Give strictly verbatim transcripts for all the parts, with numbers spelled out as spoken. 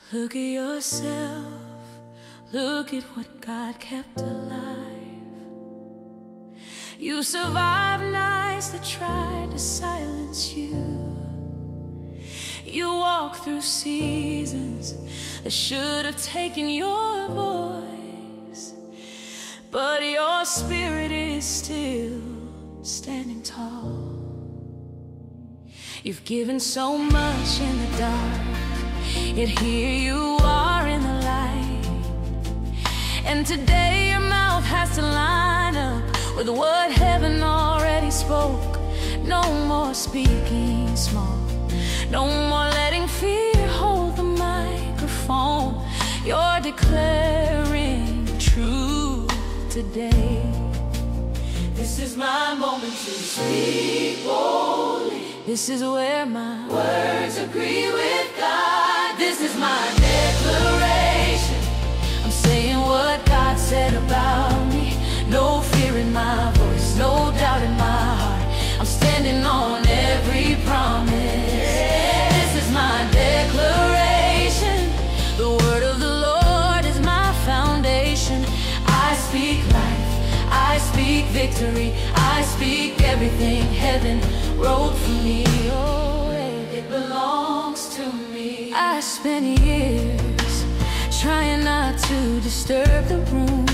Look at yourself, look at what God kept alive. You survived nights that tried to silence you. You walked through seasons that should have taken your voice, but your spirit is still standing tall. You've given so much in the dark, yet here you are in the light. And today your mouth has to line up with what heaven already spoke. No more speaking small, no more letting fear hold the microphone. You're declaring truth today. This is my moment to speak boldly. This is where my words agree with God. This is my declaration. I'm saying what God said about me. No fear in my voice, no doubt in my heart. I'm standing on every promise. This is my declaration. The word of the Lord is my foundation. I speak life, I speak victory, I speak everything heaven wrote for me. Oh, it belongs to me. I spent years trying not to disturb the room.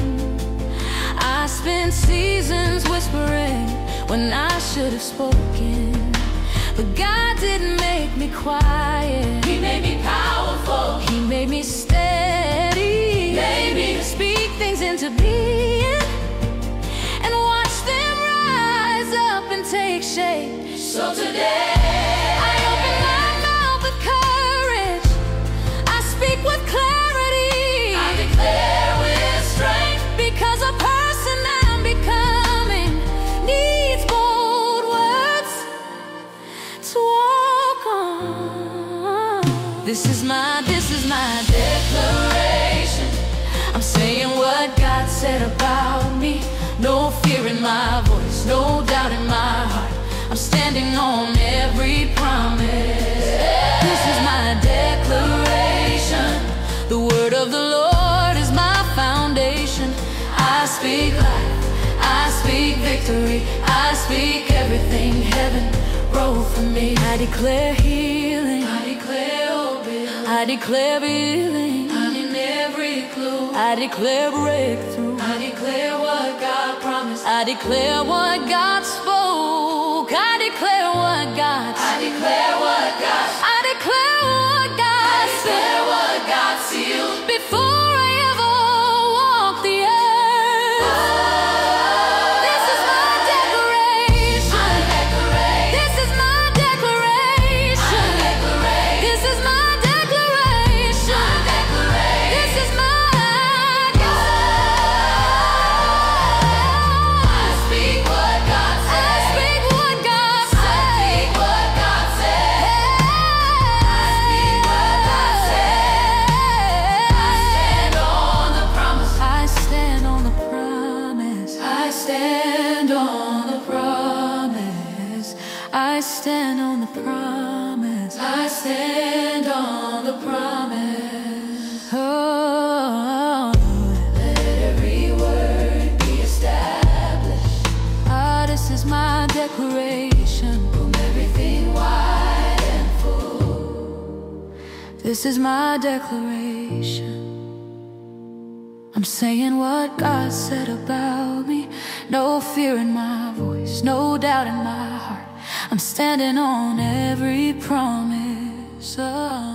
I spent seasons whispering when I should have spoken. But God didn't make me quiet. He made me powerful. He made me steady. Made me speak things into being and watch them rise up and take shape. So today I open my mouth with courage. I speak with clarity. I declare with strength, because a person I'm becoming needs bold words to walk on. This is my, this is my declaration. I'm saying what God said about me. No fear in my voice, no doubt in my heart. I'm standing on every promise. This is my declaration. The word of the Lord is my foundation. I speak life, I speak victory, I speak everything heaven wrote for me. I declare healing, I declare open, I declare healing. I'm in every clue. I declare breakthrough, I declare what God promised. I declare what God spoke. I declare what God I declare what God I declare what God I declare what God sealed before I ever walk the earth. Oh, this is my declaration. My declaration. This is my declaration. My declaration. This is my declaration. My declaration. This is my I stand on the promise. I stand on the promise. Oh, let every word be established. Ah, this is my declaration. From everything wide and full. This is my declaration. I'm saying what God said about me. No fear in my voice, no doubt in my heart. I'm standing on every promise. Oh.